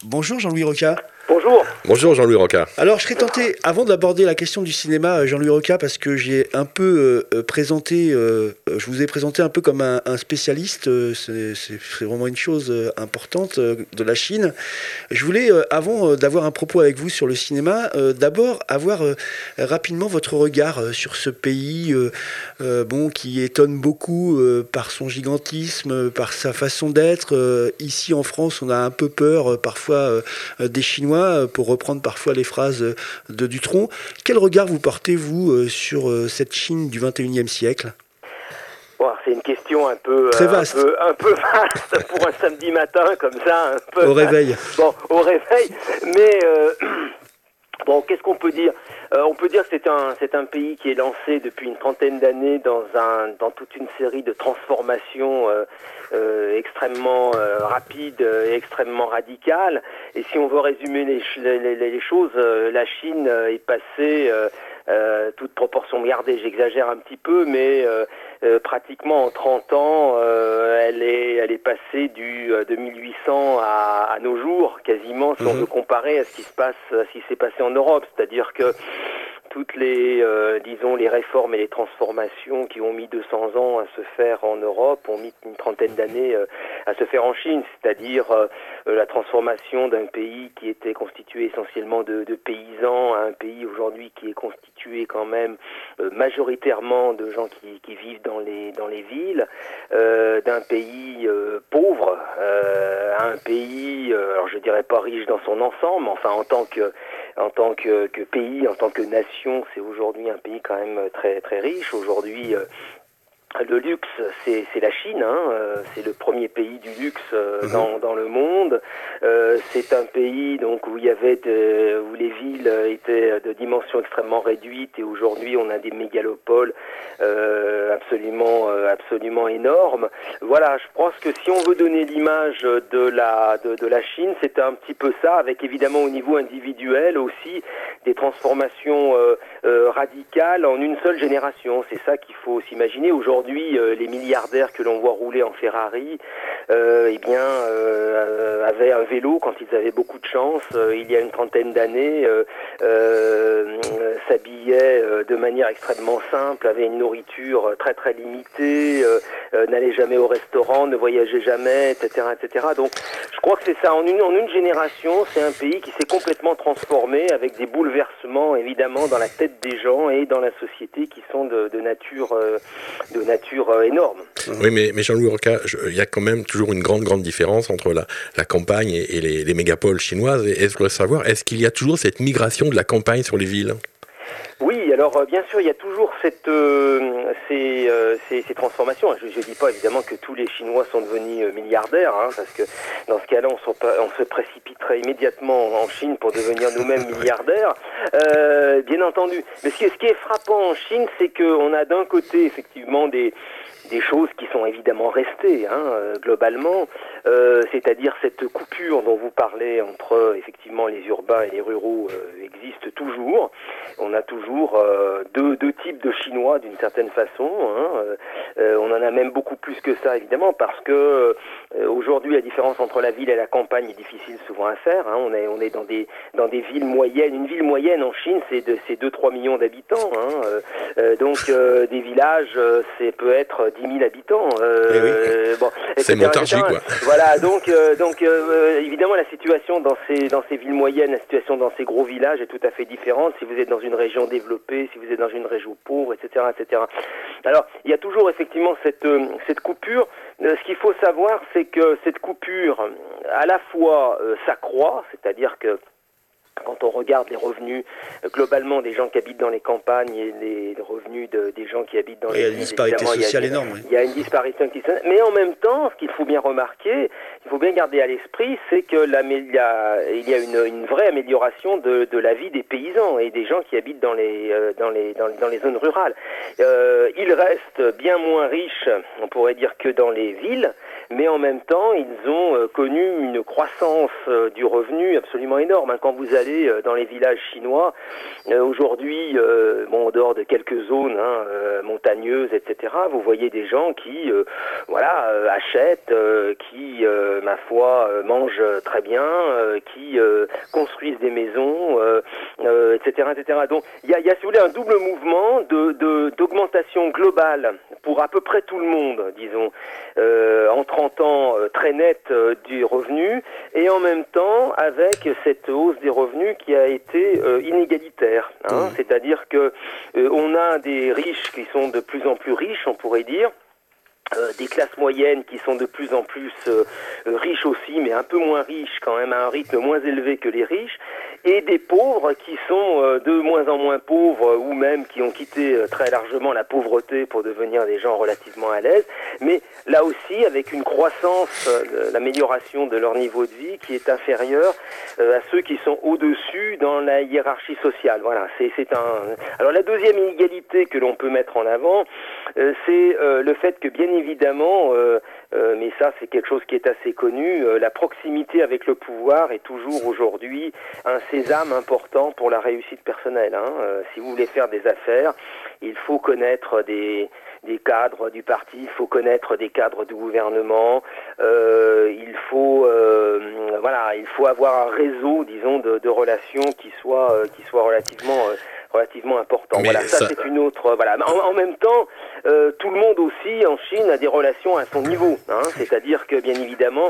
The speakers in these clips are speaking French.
Bonjour Jean-Louis Roca. Bonjour. Bonjour Jean-Louis Roca. Alors je serais tenté, avant d'aborder la question du cinéma, Jean-Louis Roca, parce que j'ai un peu présenté, je vous ai présenté un peu comme un spécialiste, c'est vraiment une chose importante de la Chine. Je voulais, avant d'avoir un propos avec vous sur le cinéma, d'abord avoir rapidement votre regard sur ce pays qui étonne beaucoup par son gigantisme, par sa façon d'être. Ici en France, on a un peu peur parfois des Chinois, pour reprendre parfois les phrases de Dutronc. Quel regard vous portez-vous sur cette Chine du XXIe siècle ? Bon, c'est une question un peu vaste pour un samedi matin comme ça, un peu au réveil. Bon, au réveil. Mais bon, qu'est-ce qu'on peut dire ? On peut dire que c'est un pays qui est lancé depuis une trentaine d'années dans toute une série de transformations extrêmement rapides et extrêmement radicales. Et si on veut résumer les choses, la Chine est passée, toute proportion gardée, j'exagère un petit peu, mais pratiquement en 30 ans, elle est passée de 1800 à nos jours, quasiment, si on veut comparer à ce qui s'est passé en Europe. C'est-à-dire que toutes les réformes et les transformations qui ont mis 200 ans à se faire en Europe ont mis une trentaine d'années à se faire en Chine, c'est-à-dire la transformation d'un pays qui était constitué essentiellement de paysans à un pays aujourd'hui qui est constitué quand même majoritairement de gens qui vivent dans les villes, d'un pays pauvre à un pays, alors je dirais pas riche dans son ensemble, enfin en tant que pays, en tant que nation, c'est aujourd'hui un pays quand même très très riche. Aujourd'hui, le luxe, c'est la Chine, c'est le premier pays du luxe dans le monde. C'est un pays donc où où les villes étaient de dimensions extrêmement réduites et aujourd'hui on a des mégalopoles absolument énormes. Voilà, je pense que si on veut donner l'image de la Chine, c'est un petit peu ça, avec évidemment au niveau individuel aussi des transformations radicales en une seule génération. C'est ça qu'il faut s'imaginer. Aujourd'hui, les milliardaires que l'on voit rouler en Ferrari, avaient un vélo quand ils avaient beaucoup de chance. Il y a une trentaine d'années, s'habillaient de manière extrêmement simple, avaient une nourriture très très limitée, n'allaient jamais au restaurant, ne voyageaient jamais, etc., etc. Donc, je crois que c'est ça. En une génération, c'est un pays qui s'est complètement transformé avec des bouleversements évidemment dans la tête des gens et dans la société qui sont de nature énorme. Oui, mais Jean-Louis Roca, il y a quand même toujours une grande différence entre la campagne et les mégapoles chinoises. Et je voudrais savoir, est-ce qu'il y a toujours cette migration de la campagne sur les villes ? Oui, alors bien sûr, il y a toujours ces transformations. Je ne dis pas évidemment que tous les Chinois sont devenus milliardaires, parce que dans ce cas-là, on se précipiterait immédiatement en Chine pour devenir nous-mêmes milliardaires, bien entendu. Mais ce qui est frappant en Chine, c'est qu'on a d'un côté effectivement des choses qui sont évidemment restées globalement, c'est-à-dire cette coupure dont vous parlez entre effectivement les urbains et les ruraux existe toujours. On a toujours deux types de Chinois d'une certaine façon. On en a même beaucoup plus que ça évidemment parce que aujourd'hui la différence entre la ville et la campagne est difficile souvent à faire. On est dans des villes moyennes. Une ville moyenne en Chine c'est 2-3 millions d'habitants. Donc des villages peut être 10 000 habitants. C'est Montargis quoi. Voilà, donc évidemment la situation dans ces villes moyennes, la situation dans ces gros villages est tout à fait différente si vous êtes dans une région développée, si vous êtes dans une région pauvre, etc., etc. Alors il y a toujours effectivement cette coupure. Ce qu'il faut savoir, c'est que cette coupure, à la fois s'accroît, c'est-à-dire que quand on regarde les revenus globalement des gens qui habitent dans les campagnes et les revenus des gens qui habitent dans les villes, il y a une disparité sociale énorme. Il y a une disparité sociale, mais en même temps, ce qu'il faut bien remarquer, il faut bien garder à l'esprit, c'est que il y a une vraie amélioration de la vie des paysans et des gens qui habitent dans les zones rurales. Ils restent bien moins riches, on pourrait dire, que dans les villes, mais en même temps, ils ont connu une croissance du revenu absolument énorme. Quand vous allez dans les villages chinois, aujourd'hui, en dehors de quelques zones montagneuses, etc., vous voyez des gens qui achètent, qui ma foi, mangent très bien, qui construisent des maisons, etc., etc. Donc il y a, si vous voulez, un double mouvement d'augmentation globale pour à peu près tout le monde, disons, en 30 ans très nette du revenu, et en même temps avec cette hausse des revenus qui a été inégalitaire. C'est-à-dire que on a des riches qui sont de plus en plus riches, on pourrait dire, des classes moyennes qui sont de plus en plus riches aussi, mais un peu moins riches quand même, à un rythme moins élevé que les riches, et des pauvres qui sont de moins en moins pauvres, ou même qui ont quitté très largement la pauvreté pour devenir des gens relativement à l'aise, mais là aussi avec une croissance, l'amélioration de leur niveau de vie qui est inférieure à ceux qui sont au-dessus dans la hiérarchie sociale. Voilà, c'est un... Alors la deuxième inégalité que l'on peut mettre en avant, c'est le fait que bien évidemment, mais ça c'est quelque chose qui est assez connu, la proximité avec le pouvoir est toujours aujourd'hui un sésame important pour la réussite personnelle. Si vous voulez faire des affaires, il faut connaître des cadres du parti, il faut connaître des cadres du gouvernement, il faut avoir un réseau, disons, de relations qui soit relativement important. Mais voilà, ça c'est une autre. Voilà. En même temps, tout le monde aussi en Chine a des relations à son niveau. C'est-à-dire que bien évidemment,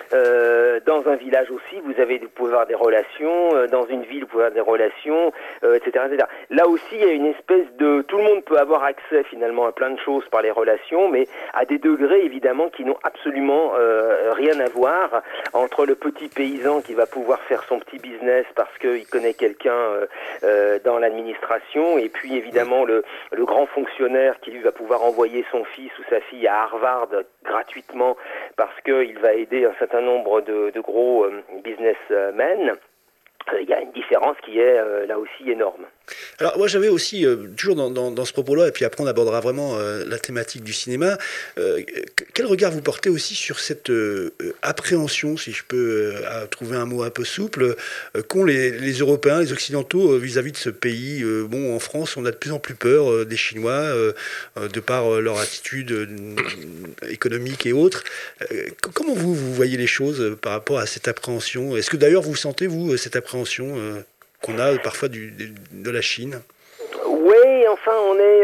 dans un village aussi, vous pouvez avoir des relations. Dans une ville, vous pouvez avoir des relations, etc., etc. Là aussi, il y a une espèce de... Tout le monde peut avoir accès finalement à plein de choses par les relations, mais à des degrés évidemment qui n'ont absolument rien à voir entre le petit paysan qui va pouvoir faire son petit business parce qu'il connaît quelqu'un dans l'administration, et puis évidemment le grand fonctionnaire qui lui va pouvoir envoyer son fils ou sa fille à Harvard gratuitement parce qu'il va aider un certain nombre de gros businessmen. Il y a une différence qui est là aussi énorme. Alors moi j'avais aussi, toujours dans ce propos-là, et puis après on abordera vraiment la thématique du cinéma, quel regard vous portez aussi sur cette appréhension, si je peux trouver un mot un peu souple, qu'ont les Européens, les Occidentaux vis-à-vis de ce pays. Bon, en France on a de plus en plus peur des Chinois, de par leur attitude économique et autres. Comment vous voyez les choses par rapport à cette appréhension? Est-ce que d'ailleurs vous sentez, vous, cette appréhension qu'on a parfois de la Chine? Oui, enfin, on est...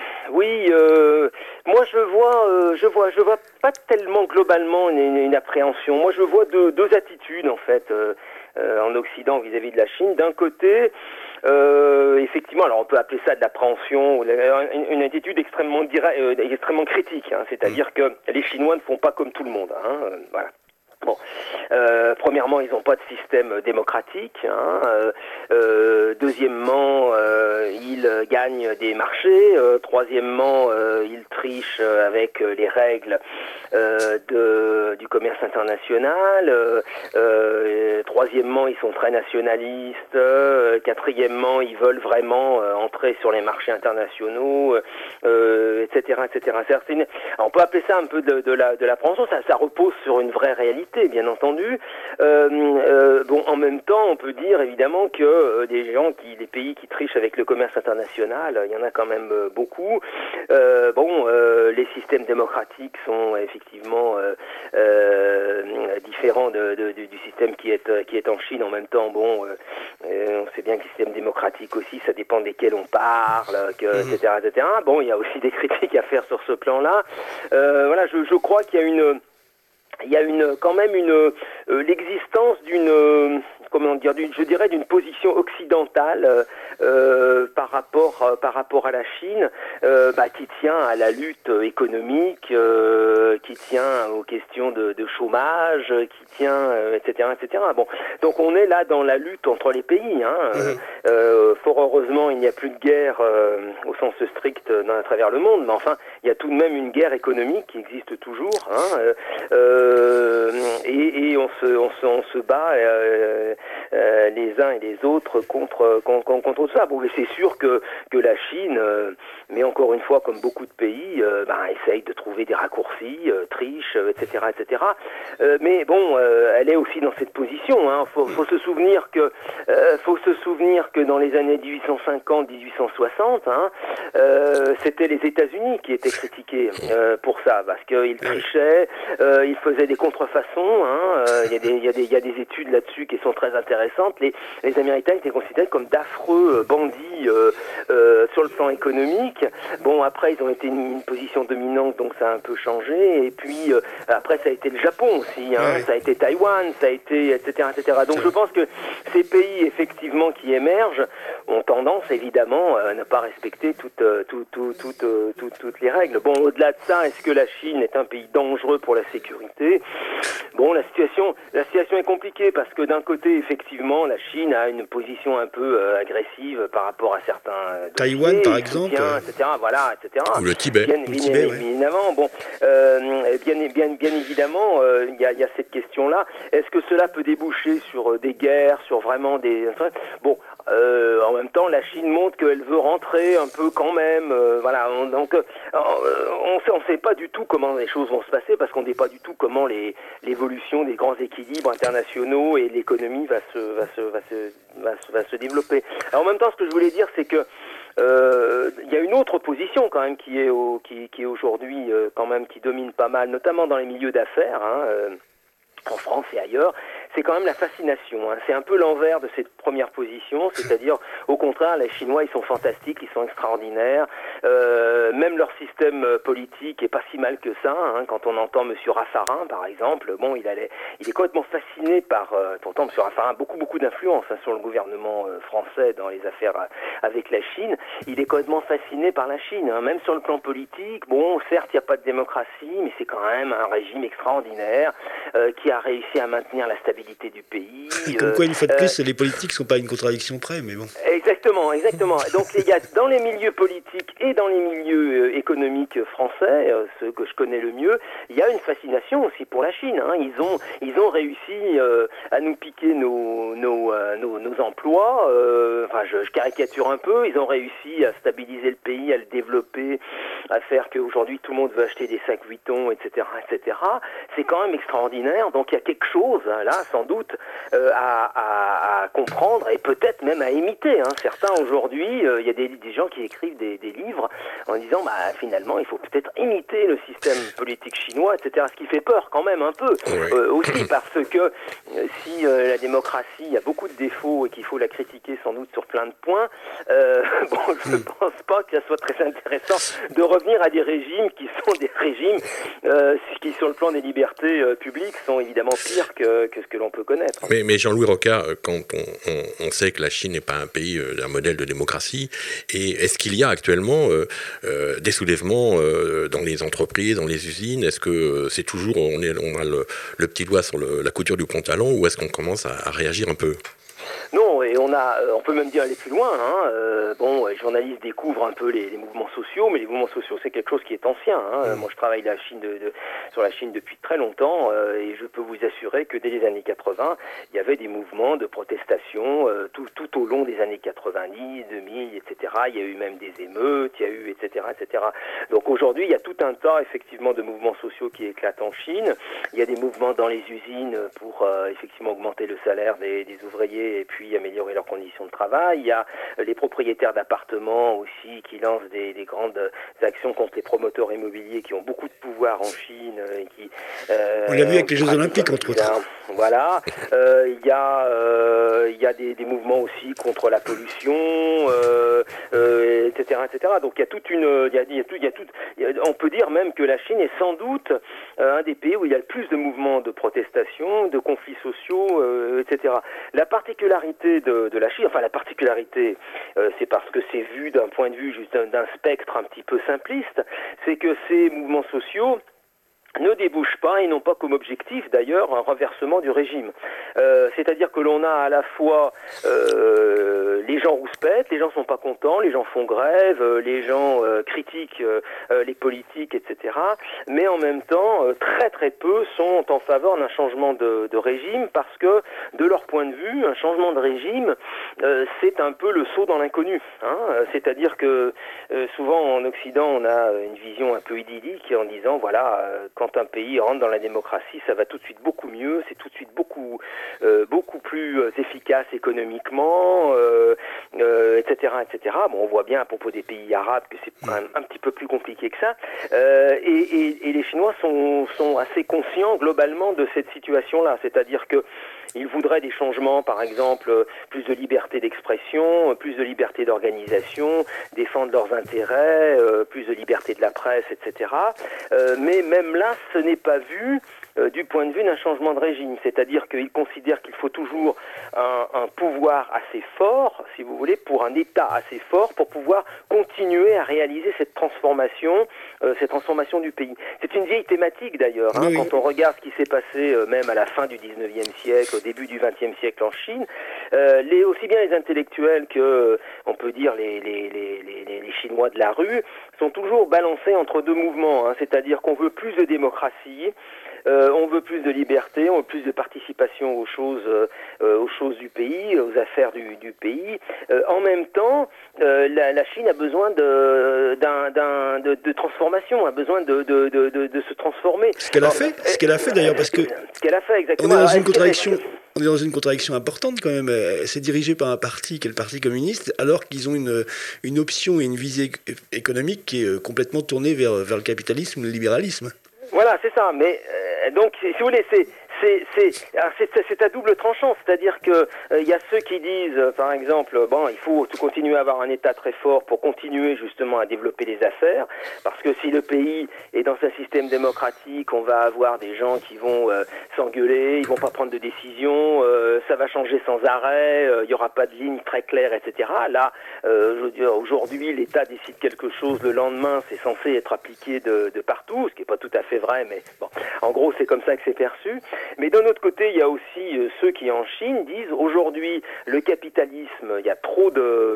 moi, je vois pas tellement globalement une appréhension. Moi, je vois deux attitudes, en fait, en Occident vis-à-vis de la Chine. D'un côté... effectivement, alors on peut appeler ça de l'appréhension, une attitude extrêmement critique, c'est-à-dire que les Chinois ne font pas comme tout le monde, voilà. Bon, premièrement, ils n'ont pas de système démocratique. Deuxièmement, ils gagnent des marchés. Troisièmement, ils trichent avec les règles du commerce international. Troisièmement, ils sont très nationalistes. Quatrièmement, ils veulent vraiment entrer sur les marchés internationaux, etc., etc. Alors, on peut appeler ça un peu de l'appréhension. Ça repose sur une vraie réalité, bien entendu. En même temps, on peut dire évidemment que des pays qui trichent avec le commerce international, il y en a quand même beaucoup. Les systèmes démocratiques sont effectivement différents du système qui est en Chine. En même temps, on sait bien que le système démocratique aussi, ça dépend desquels on parle, etc., etc. Bon, il y a aussi des critiques à faire sur ce plan-là. Je crois qu'il y a quand même l'existence d'une d'une position occidentale par rapport à la Chine, qui tient à la lutte économique, qui tient aux questions de chômage, qui tient, etc., etc. Bon, donc on est là dans la lutte entre les pays. Fort heureusement, il n'y a plus de guerre au sens strict à travers le monde, mais enfin, il y a tout de même une guerre économique qui existe toujours. Et on se bat les uns et les autres contre ça. Bon, mais c'est sûr que la Chine, mais encore une fois, comme beaucoup de pays, essaye de trouver des raccourcis, triche, etc., etc. Mais bon, elle est aussi dans cette position. Hein. Faut se souvenir que dans les années 1850-1860, c'était les États-Unis qui étaient critiqués pour ça, parce qu'ils trichaient, ils faisaient des contrefaçons. Il y a des études là-dessus qui sont très intéressantes. Les Américains étaient considérés comme d'affreux bandits sur le plan économique. Bon, après, ils ont été une position dominante, donc ça a un peu changé. Et puis, après, ça a été le Japon aussi. Ça a été Taïwan, ça a été, etc., etc. Donc, je pense que ces pays, effectivement, qui émergent, ont tendance, évidemment, à ne pas respecter toutes les règles. Bon, au-delà de ça, est-ce que la Chine est un pays dangereux pour la sécurité ? Bon, la situation est compliquée parce que d'un côté, effectivement, la Chine a une position un peu agressive par rapport à certains Taïwan, par exemple, etc. Voilà, etc. Ou le Tibet. Bien évidemment, bon, bien évidemment, il y a cette question-là. Est-ce que cela peut déboucher sur des guerres, sur vraiment des... Bon, en même temps, la Chine montre qu'elle veut rentrer un peu quand même. Voilà, donc on sait pas du tout comment les choses vont se passer parce qu'on ne sait pas du tout comment l'évolution des grands équilibres internationaux et l'économie va se développer. Alors en même temps, ce que je voulais dire, c'est que il y a une autre position quand même qui est aujourd'hui quand même qui domine pas mal, notamment dans les milieux d'affaires. En France et ailleurs, c'est quand même la fascination. C'est un peu l'envers de cette première position, c'est-à-dire, au contraire, les Chinois, ils sont fantastiques, ils sont extraordinaires. Même leur système politique est pas si mal que ça. Quand on entend Monsieur Raffarin, par exemple, bon, il est complètement fasciné par. Pourtant, Monsieur Raffarin a beaucoup d'influence sur le gouvernement français dans les affaires avec la Chine. Il est complètement fasciné par la Chine, même sur le plan politique. Bon, certes, il n'y a pas de démocratie, mais c'est quand même un régime extraordinaire qui a réussi à maintenir la stabilité du pays. Comme quoi, une fois de plus, les politiques ne sont pas à une contradiction près, mais bon. Exactement. Donc, il y a dans les milieux politiques et dans les milieux économiques français, ceux que je connais le mieux, il y a une fascination aussi pour la Chine. Ils ont réussi à nous piquer nos emplois. Je caricature un peu. Ils ont réussi à stabiliser le pays, à le développer, à faire qu'aujourd'hui tout le monde veut acheter des sacs Vuitton, etc., etc. C'est quand même extraordinaire. Donc il y a quelque chose là, sans doute, à comprendre et peut-être même à imiter. Certains aujourd'hui, il y a des gens qui écrivent des livres en disant finalement il faut peut-être imiter le système politique chinois, etc. Ce qui fait peur quand même un peu aussi parce que si la démocratie a beaucoup de défauts et qu'il faut la critiquer sans doute sur plein de points, je ne pense pas que ça soit très intéressant de revenir à des régimes qui sont des régimes qui sur le plan des libertés publiques sont évidemment pires que ce que l'on peut connaître. Mais Jean-Louis Rocard, quand on sait que la Chine n'est pas un pays d'un modèle de démocratie, et est-ce qu'il y a actuellement des soulèvements dans les entreprises, dans les usines? Est-ce que c'est toujours on a le petit doigt sur la couture du pantalon, ou est-ce qu'on commence à réagir un peu? Non, et on peut même dire aller plus loin. Les journalistes découvrent un peu les mouvements sociaux, mais les mouvements sociaux, c'est quelque chose qui est ancien. Moi, je travaille sur la Chine depuis très longtemps, et je peux vous assurer que dès les années 80, il y avait des mouvements de protestation tout au long des années 90, 2000, etc. Il y a eu même des émeutes, il y a eu, etc., etc. Donc aujourd'hui, il y a tout un tas, effectivement, de mouvements sociaux qui éclatent en Chine. Il y a des mouvements dans les usines pour, effectivement, augmenter le salaire des ouvriers et puis améliorer leurs conditions de travail. Il y a les propriétaires d'appartements aussi qui lancent des grandes actions contre les promoteurs immobiliers qui ont beaucoup de pouvoir en Chine et qui... On l'a vu avec les Jeux Olympiques, entre autres. Voilà. Il y a des mouvements aussi contre la pollution, etc., etc. Donc il y a toute une... on peut dire même que la Chine est sans doute un des pays où il y a le plus de mouvements de protestation, de conflits sociaux, etc. La particularité de la Chine, c'est parce que c'est vu d'un point de vue juste d'un spectre un petit peu simpliste, c'est que ces mouvements sociaux ne débouchent pas et n'ont pas comme objectif d'ailleurs un renversement du régime. C'est-à-dire que l'on a à la fois les gens rouspètent, les gens sont pas contents, les gens font grève, les gens critiquent les politiques, etc. Mais en même temps, très très peu sont en faveur d'un changement de régime parce que, de leur point de vue, un changement de régime, c'est un peu le saut dans l'inconnu. C'est-à-dire que souvent en Occident, on a une vision un peu idyllique en disant, voilà, quand un pays rentre dans la démocratie, ça va tout de suite beaucoup mieux, c'est tout de suite beaucoup plus efficace économiquement, etc., etc. Bon, on voit bien à propos des pays arabes que c'est quand même un petit peu plus compliqué que ça. Et les Chinois sont assez conscients globalement de cette situation-là, c'est-à-dire que ils voudraient des changements, par exemple, plus de liberté d'expression, plus de liberté d'organisation, défendre leurs intérêts, plus de liberté de la presse, etc. Mais même là, ce n'est pas vu du point de vue d'un changement de régime. C'est-à-dire qu'ils considèrent qu'il faut toujours un pouvoir assez fort, si vous voulez, pour un État assez fort, pour pouvoir continuer à réaliser cette transformation du pays. C'est une vieille thématique d'ailleurs, oui. Quand on regarde ce qui s'est passé même à la fin du 19e siècle, au début du 20e siècle en Chine, aussi bien les intellectuels que, on peut dire, les Chinois de la rue, sont toujours balancés entre deux mouvements, c'est-à-dire qu'on veut plus de démocratie, on veut plus de liberté, on veut plus de participation aux choses du pays, aux affaires du pays. En même temps, la Chine a besoin de transformation, a besoin de se transformer. Ce qu'elle a fait d'ailleurs, parce que ce qu'elle a fait exactement. On est dans une contradiction importante quand même. C'est dirigé par un parti qui est le Parti communiste, alors qu'ils ont une option et une visée économique qui est complètement tournée vers le capitalisme, le libéralisme. Voilà, c'est ça. Mais donc, si vous voulez, c'est à double tranchant, c'est-à-dire que y a ceux qui disent, par exemple, il faut continuer à avoir un État très fort pour continuer justement à développer les affaires, parce que si le pays est dans un système démocratique, on va avoir des gens qui vont s'engueuler, ils vont pas prendre de décision, ça va changer sans arrêt, il y aura pas de ligne très claire, etc. Là, je veux dire, aujourd'hui, l'État décide quelque chose, le lendemain, c'est censé être appliqué de partout, ce qui est pas tout à fait vrai, mais bon, en gros, c'est comme ça que c'est perçu. Mais d'un autre côté, il y a aussi ceux qui en Chine disent aujourd'hui le capitalisme, il y a trop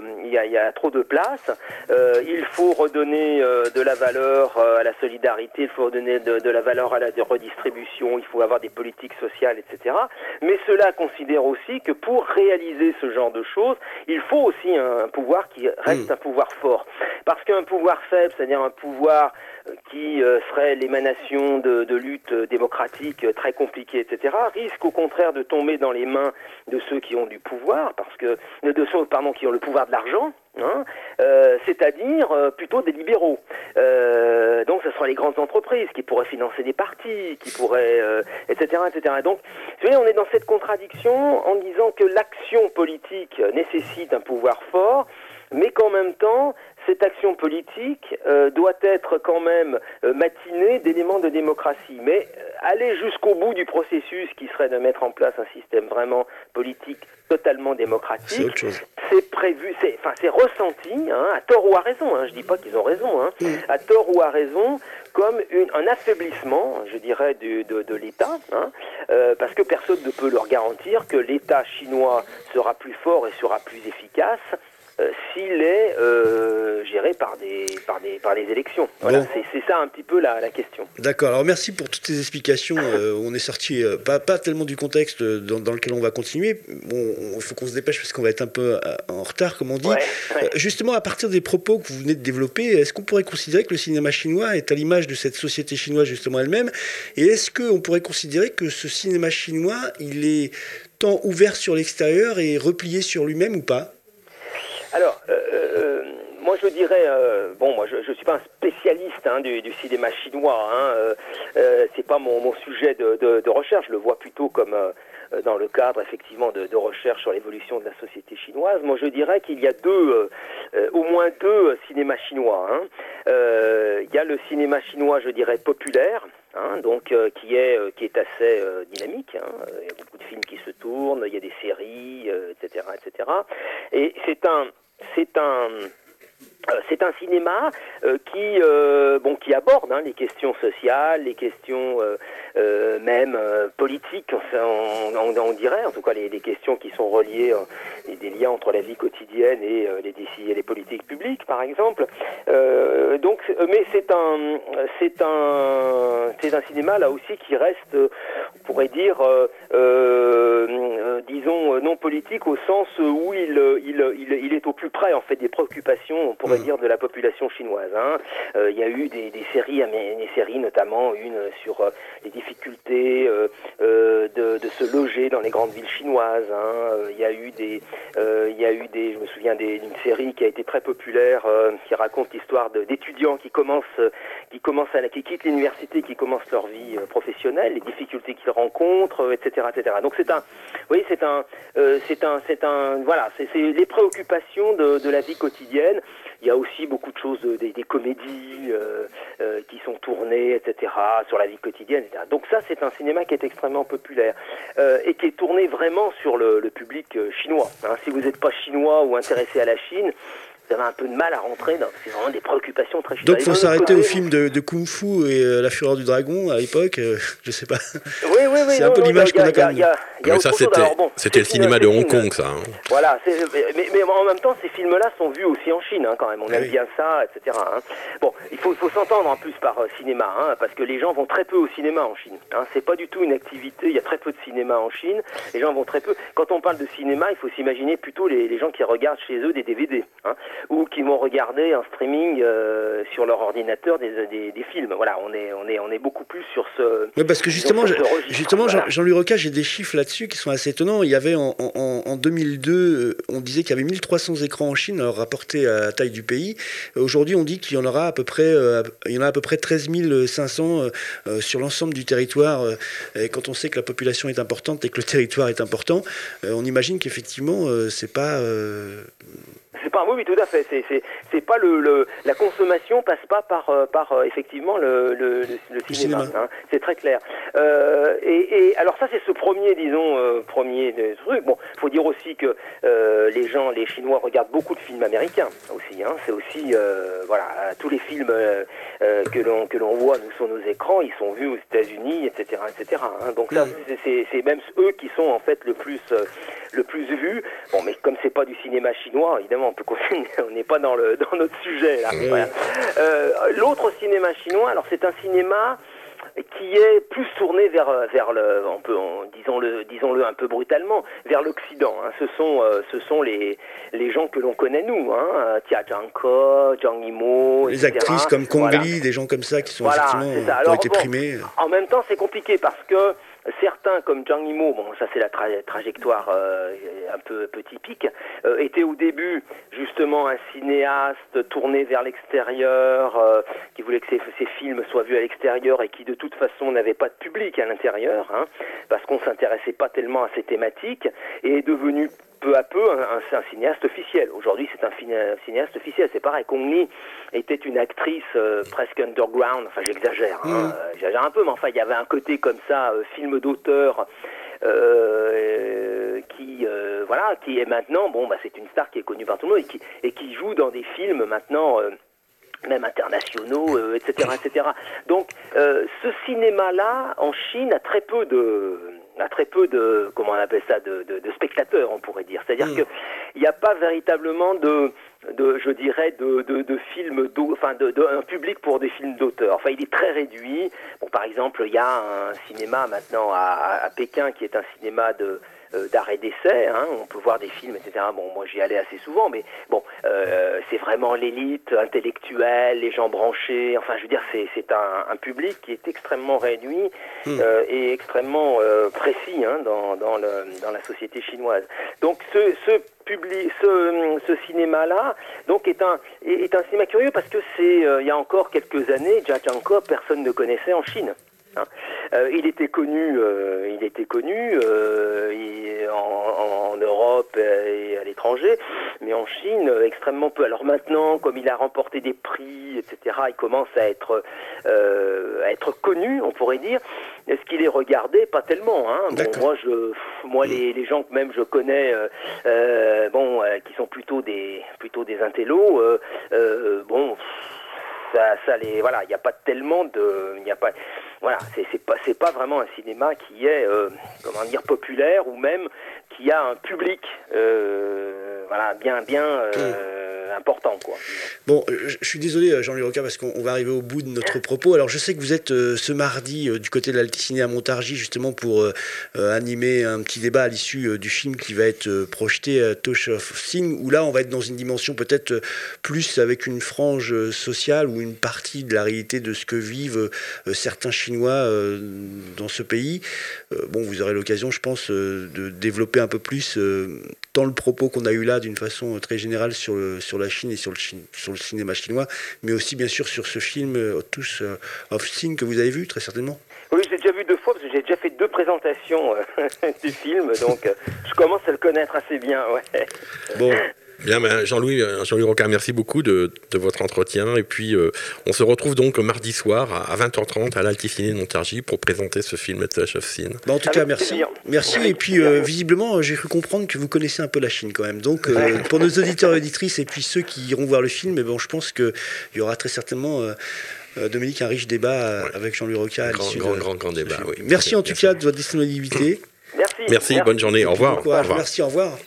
de place, il faut redonner de la valeur à la solidarité, il faut redonner de la valeur à la redistribution, il faut avoir des politiques sociales, etc. Mais cela considère aussi que pour réaliser ce genre de choses, il faut aussi un pouvoir qui reste un pouvoir fort. Parce qu'un pouvoir faible, c'est-à-dire un pouvoir qui serait l'émanation de luttes démocratiques très compliquées, etc., risque au contraire de tomber dans les mains de ceux qui ont du pouvoir, qui ont le pouvoir de l'argent, c'est-à-dire plutôt des libéraux. Donc ce sera les grandes entreprises qui pourraient financer des partis, qui pourraient, etc., etc. Donc, vous voyez, on est dans cette contradiction en disant que l'action politique nécessite un pouvoir fort, mais qu'en même temps, cette action politique doit être quand même matinée d'éléments de démocratie. Mais aller jusqu'au bout du processus qui serait de mettre en place un système vraiment politique totalement démocratique, c'est prévu, c'est ressenti, à tort ou à raison, je dis pas qu'ils ont raison, à tort ou à raison, comme un affaiblissement, je dirais, de l'État, parce que personne ne peut leur garantir que l'État chinois sera plus fort et sera plus efficace s'il est géré par les élections. Voilà, c'est ça un petit peu la question. D'accord, alors merci pour toutes ces explications. On est sorti pas tellement du contexte dans lequel on va continuer. Bon, il faut qu'on se dépêche parce qu'on va être un peu en retard, comme on dit. Ouais. Justement, à partir des propos que vous venez de développer, est-ce qu'on pourrait considérer que le cinéma chinois est à l'image de cette société chinoise justement elle-même? Et est-ce qu'on pourrait considérer que ce cinéma chinois, il est tant ouvert sur l'extérieur et replié sur lui-même ou pas? Alors, moi je dirais, moi je suis pas un spécialiste du cinéma chinois, c'est pas mon sujet de recherche, je le vois plutôt comme dans le cadre effectivement de recherche sur l'évolution de la société chinoise. Moi je dirais qu'il y a au moins deux cinémas chinois. Il y a le cinéma chinois, je dirais, populaire, qui est assez dynamique. Il y a beaucoup de films qui se tournent, il y a des séries, etc., etc. Et c'est un cinéma qui aborde les questions sociales, les questions même politiques, on dirait, en tout cas les questions qui sont reliées, des liens entre la vie quotidienne et les politiques publiques, par exemple. Donc, mais c'est un cinéma là aussi qui reste, on pourrait dire, disons non politique au sens où il est au plus près en fait des préoccupations, on pourrait dire, de la population chinoise. Il y a eu des séries notamment une sur les difficultés de se loger dans les grandes villes chinoises. Il y a eu je me souviens d'une série qui a été très populaire, qui raconte l'histoire d'étudiants qui quittent l'université, qui commencent leur vie professionnelle, les difficultés qu'ils rencontrent, etc., etc. Donc c'est les préoccupations de la vie quotidienne. Il y a aussi beaucoup de choses, des comédies qui sont tournées, etc., sur la vie quotidienne, etc. Donc ça, c'est un cinéma qui est extrêmement populaire et qui est tourné vraiment sur le public chinois. Si vous n'êtes pas chinois ou intéressé à la Chine, vous avez un peu de mal à rentrer c'est vraiment des préoccupations très chinoises. Donc il faut s'arrêter au film de Kung Fu et La Fureur du Dragon à l'époque, je sais pas. Oui. C'est un peu l'image qu'on a quand même. Mais ça, c'était le cinéma de Hong Kong, ça. Voilà, mais en même temps, ces films-là sont vus aussi en Chine, quand même. On aime bien ça, etc. Bon, il faut s'entendre en plus par cinéma, parce que les gens vont très peu au cinéma en Chine. C'est pas du tout une activité, il y a très peu de cinéma en Chine, les gens vont très peu. Quand on parle de cinéma, il faut s'imaginer plutôt les gens qui regardent chez eux des DVD, ou qui vont regarder en streaming sur leur ordinateur des films. Voilà, on est beaucoup plus sur ce... Oui, parce que justement, voilà. Jean-Louis Roca, j'ai des chiffres là-dessus qui sont assez étonnants. Il y avait en 2002, on disait qu'il y avait 1300 écrans en Chine, rapportés à la taille du pays. Aujourd'hui, on dit qu'il y en aura à peu près 13 500 sur l'ensemble du territoire. Et quand on sait que la population est importante et que le territoire est important, on imagine qu'effectivement, c'est pas... Oui, tout à fait. C'est pas la consommation passe pas par effectivement le cinéma. C'est très clair. Et alors ça, c'est ce premier truc. Bon, faut dire aussi que les Chinois regardent beaucoup de films américains aussi. C'est aussi tous les films que l'on voit nous sur nos écrans, ils sont vus aux États-Unis, etc., etc. Donc ça, c'est même eux qui sont en fait le plus vus. Bon, mais comme c'est pas du cinéma chinois, évidemment, on n'est pas dans notre sujet là. Voilà. L'autre cinéma chinois, alors c'est un cinéma qui est plus tourné vers disons-le un peu brutalement, vers l'Occident. Ce sont les gens que l'on connaît nous, Tia Zhangke, Zhang Yimou, les actrices comme Kong Li, des gens comme ça qui sont effectivement ont été primés. En même temps, c'est compliqué parce que certains, comme Zhang Yimou, ça c'est la trajectoire un peu typique, était au début justement un cinéaste tourné vers l'extérieur, qui voulait que ses films soient vus à l'extérieur et qui de toute façon n'avait pas de public à l'intérieur, parce qu'on s'intéressait pas tellement à ces thématiques, et est devenu peu à peu un cinéaste officiel. Aujourd'hui, c'est un cinéaste officiel. C'est pareil, Kong Li était une actrice presque underground, enfin j'exagère, j'exagère un peu, mais enfin il y avait un côté comme ça, film d'auteur, qui est maintenant, c'est une star qui est connue par tout le monde et qui joue dans des films maintenant même internationaux, etc., etc. Donc, ce cinéma-là, en Chine, a très peu de comment on appelle ça, de spectateurs, on pourrait dire. C'est-à-dire que il n'y a pas véritablement de films, un public pour des films d'auteur. Enfin, il est très réduit. Bon, par exemple, il y a un cinéma maintenant à Pékin qui est un cinéma d'art et d'essai, on peut voir des films, etc. Bon, moi j'y allais assez souvent, mais bon, c'est vraiment l'élite intellectuelle, les gens branchés, enfin je veux dire, c'est un public qui est extrêmement réduit et extrêmement précis dans la société chinoise. Donc ce cinéma-là, donc est un cinéma curieux parce que il y a encore quelques années, Jia Zhangke, personne ne connaissait en Chine. Il était connu en Europe et à l'étranger, mais en Chine extrêmement peu. Alors maintenant, comme il a remporté des prix, etc., il commence à être connu, on pourrait dire. Est-ce qu'il est regardé? Pas tellement. Moi, les gens que même je connais, qui sont plutôt des intellos, voilà, il n'y a pas tellement de, il n'y a pas, voilà, c'est pas vraiment un cinéma qui est, comment dire, populaire ou même qui a un public, voilà, bien important, quoi. Bon, je suis désolé, Jean-Louis Roca, parce qu'on va arriver au bout de notre propos. Alors, je sais que vous êtes ce mardi du côté de l'Alticiné à Montargis, justement pour animer un petit débat à l'issue du film qui va être projeté, Touch of Sin, où là, on va être dans une dimension peut-être plus avec une frange sociale ou une partie de la réalité de ce que vivent certains Chinois dans ce pays. Bon, vous aurez l'occasion, je pense, de développer un peu plus tant le propos qu'on a eu là d'une façon très générale sur la Chine et sur le cinéma chinois, mais aussi bien sûr sur ce film Touch of Sin que vous avez vu très certainement. Oui, j'ai déjà vu 2 fois parce que j'ai déjà fait 2 présentations du film, donc je commence à le connaître assez bien. Ouais. Bon. Bien, Jean-Louis Roca, merci beaucoup de votre entretien. Et puis, on se retrouve donc mardi soir à 20h30 à l'Alticiné de Montargis pour présenter ce film Touch of Sin. En tout cas, merci. Merci. Et puis, visiblement, j'ai cru comprendre que vous connaissez un peu la Chine quand même. Donc, pour nos auditeurs et auditrices et puis ceux qui iront voir le film, bon, je pense qu'il y aura très certainement... Dominique, un riche débat avec Jean-Louis Roca à l'issue grand débat. Oui. Merci en tout cas de votre disponibilité. Merci, bonne journée, au revoir. Merci, au revoir.